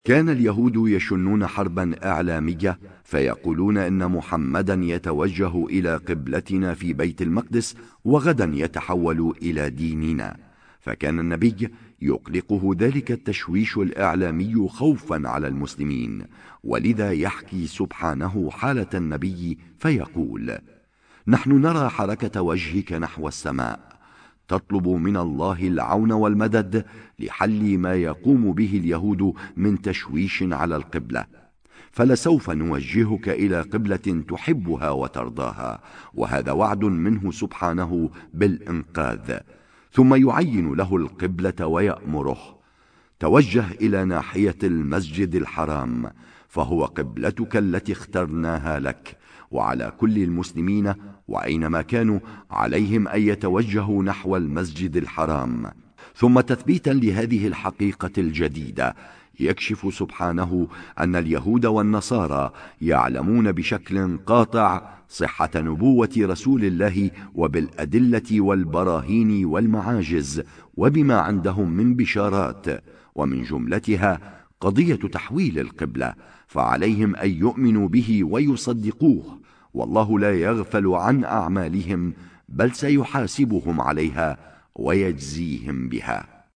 كان اليهود يشنون حربا إعلامية فيقولون إن محمدا يتوجه إلى قبلتنا في بيت المقدس وغدا يتحول إلى ديننا، فكان النبي يقلقه ذلك التشويش الإعلامي خوفا على المسلمين، ولذا يحكي سبحانه حالة النبي فيقول: نحن نرى حركة وجهك نحو السماء تطلب من الله العون والمدد لحل ما يقوم به اليهود من تشويش على القبلة، فلسوف نوجهك إلى قبلة تحبها وترضاها، وهذا وعد منه سبحانه بالإنقاذ. ثم يعين له القبلة ويأمره: توجه إلى ناحية المسجد الحرام، فهو قبلتك التي اخترناها لك، وعلى كل المسلمين وأينما كانوا عليهم أن يتوجهوا نحو المسجد الحرام. ثم تثبيتا لهذه الحقيقة الجديدة يكشف سبحانه أن اليهود والنصارى يعلمون بشكل قاطع صحة نبوة رسول الله وبالأدلة والبراهين والمعاجز وبما عندهم من بشارات، ومن جملتها قضية تحويل القبلة، فعليهم أن يؤمنوا به ويصدقوه، والله لا يغفل عن أعمالهم بل سيحاسبهم عليها ويجزيهم بها.